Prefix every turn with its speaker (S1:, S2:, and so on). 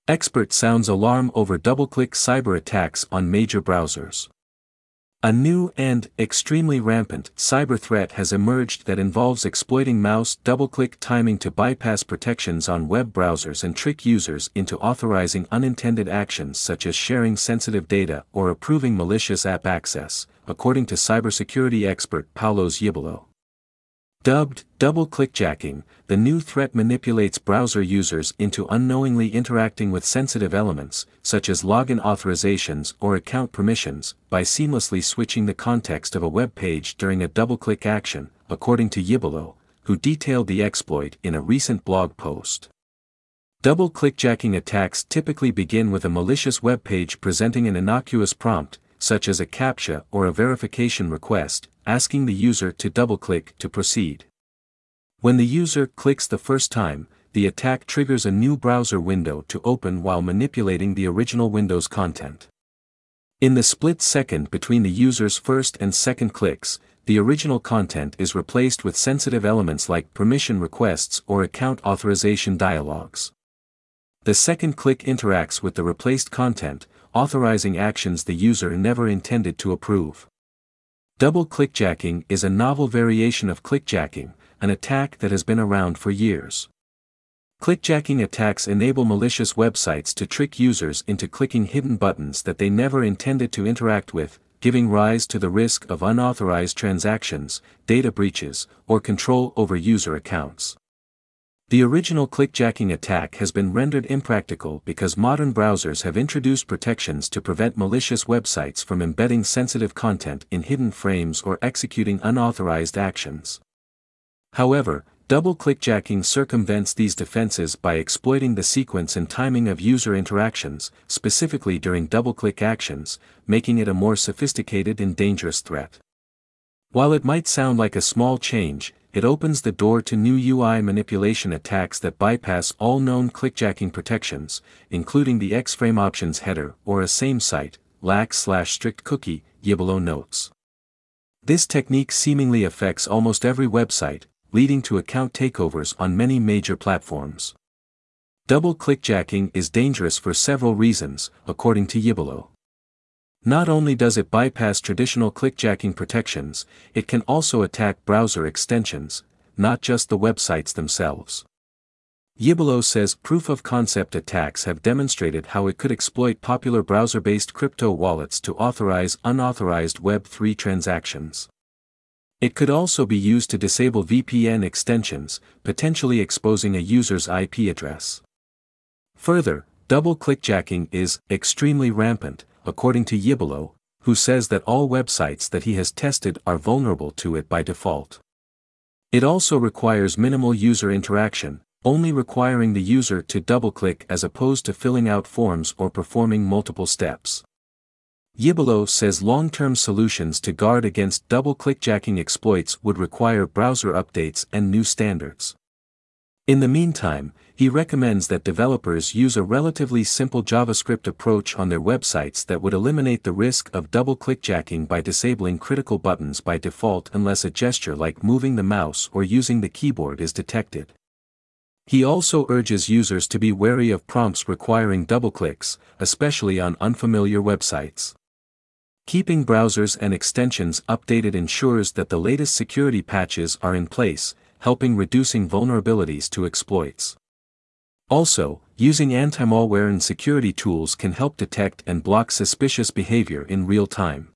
S1: Expert sounds alarm over double-click cyber attacks on major browsers. A new and extremely rampant cyber threat has emerged that involves exploiting mouse double-click timing to bypass protections on web browsers and trick users into authorizing unintended actions such as sharing sensitive data or approving malicious app access, according to cybersecurity expert Paulos Yibillo. Dubbed double-click jacking, the new threat manipulates browser users into unknowingly interacting with sensitive elements, such as login authorizations or account permissions, by seamlessly switching the context of a web page during a double-click action, according to Yibillo, who detailed the exploit in a recent blog post. Double-click jacking attacks typically begin with a malicious web page presenting an innocuous prompt, such as a CAPTCHA or a verification request, asking the user to double-click to proceed. When the user clicks the first time, the attack triggers a new browser window to open while manipulating the original window's content. In the split second between the user's first and second clicks, the original content is replaced with sensitive elements like permission requests or account authorization dialogues. The second click interacts with the replaced content, authorizing actions the user never intended to approve. Double-click jacking is a novel variation of clickjacking, an attack that has been around for years. Clickjacking attacks enable malicious websites to trick users into clicking hidden buttons that they never intended to interact with, giving rise to the risk of unauthorized transactions, data breaches, or control over user accounts. The original clickjacking attack has been rendered impractical because modern browsers have introduced protections to prevent malicious websites from embedding sensitive content in hidden frames or executing unauthorized actions. However, double-click jacking circumvents these defenses by exploiting the sequence and timing of user interactions, specifically during double-click actions, making it a more sophisticated and dangerous threat. While it might sound like a small change, it opens the door to new UI manipulation attacks that bypass all known clickjacking protections, including the X-frame options header or a same-site, lax/strict cookie, Yibillo notes. This technique seemingly affects almost every website, leading to account takeovers on many major platforms. Double-click jacking is dangerous for several reasons, according to Yibillo. Not only does it bypass traditional clickjacking protections, it can also attack browser extensions, not just the websites themselves. Yibillo says proof-of-concept attacks have demonstrated how it could exploit popular browser-based crypto wallets to authorize unauthorized Web3 transactions. It could also be used to disable VPN extensions, potentially exposing a user's IP address. Further, double-click jacking is extremely rampant, according to Yibillo, who says that all websites that he has tested are vulnerable to it by default. It also requires minimal user interaction, only requiring the user to double-click as opposed to filling out forms or performing multiple steps. Yibillo says long-term solutions to guard against double-click jacking exploits would require browser updates and new standards. In the meantime, he recommends that developers use a relatively simple JavaScript approach on their websites that would eliminate the risk of double-click jacking by disabling critical buttons by default unless a gesture like moving the mouse or using the keyboard is detected. He also urges users to be wary of prompts requiring double-clicks, especially on unfamiliar websites. Keeping browsers and extensions updated ensures that the latest security patches are in place, helping reducing vulnerabilities to exploits. Also, using anti-malware and security tools can help detect and block suspicious behavior in real time.